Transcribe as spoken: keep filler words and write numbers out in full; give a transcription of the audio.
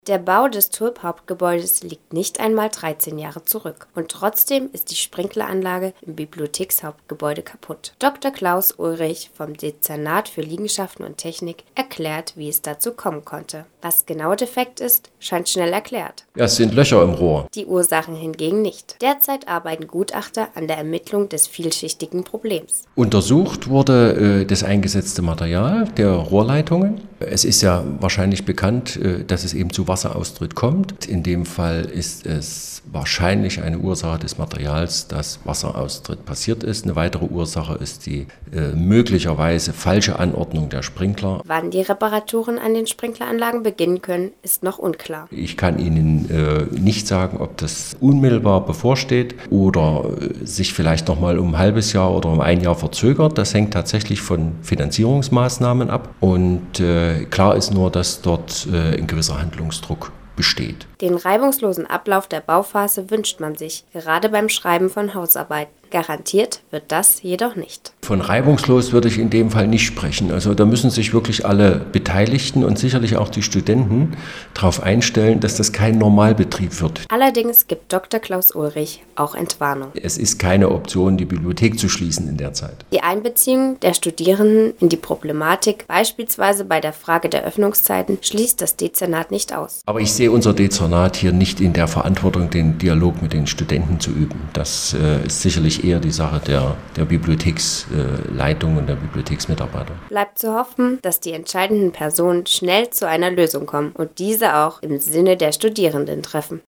Der Bau des Tulp-Hauptgebäudes liegt nicht einmal dreizehn Jahre zurück und trotzdem ist die Sprinkleranlage im Bibliothekshauptgebäude kaputt. Doktor Klaus Ulrich vom Dezernat für Liegenschaften und Technik erklärt, wie es dazu kommen konnte. Was genau defekt ist, scheint schnell erklärt. Ja, es sind Löcher im Rohr. Die Ursachen hingegen nicht. Derzeit arbeiten Gutachter an der Ermittlung des vielschichtigen Problems. Untersucht wurde äh, das eingesetzte Material der Rohrleitungen. Es ist ja wahrscheinlich bekannt, äh, dass es eben zu Wasseraustritt kommt. In dem Fall ist es wahrscheinlich eine Ursache des Materials, dass Wasseraustritt passiert ist. Eine weitere Ursache ist die äh, möglicherweise falsche Anordnung der Sprinkler. Wann die Reparaturen an den Sprinkleranlagen beginnen können, ist noch unklar. Ich kann Ihnen äh, nicht sagen, ob das unmittelbar bevorsteht oder äh, sich vielleicht noch mal um ein halbes Jahr oder um ein Jahr verzögert. Das hängt tatsächlich von Finanzierungsmaßnahmen ab. Und äh, klar ist nur, dass dort äh, ein gewisser Handlungsdruck besteht. Den reibungslosen Ablauf der Bauphase wünscht man sich, gerade beim Schreiben von Hausarbeiten. Garantiert wird das jedoch nicht. Von reibungslos würde ich in dem Fall nicht sprechen. Also da müssen sich wirklich alle Beteiligten und sicherlich auch die Studenten darauf einstellen, dass das kein Normalbetrieb wird. Allerdings gibt Doktor Klaus Ulrich auch Entwarnung. Es ist keine Option, die Bibliothek zu schließen in der Zeit. Die Einbeziehung der Studierenden in die Problematik, beispielsweise bei der Frage der Öffnungszeiten, schließt das Dezernat nicht aus. Aber ich sehe unser Dezernat hier nicht in der Verantwortung, den Dialog mit den Studenten zu üben. Das äh, ist sicherlich eher die Sache der, der Bibliotheksleitung und der Bibliotheksmitarbeiter. Bleibt zu hoffen, dass die entscheidenden Personen schnell zu einer Lösung kommen und diese auch im Sinne der Studierenden treffen.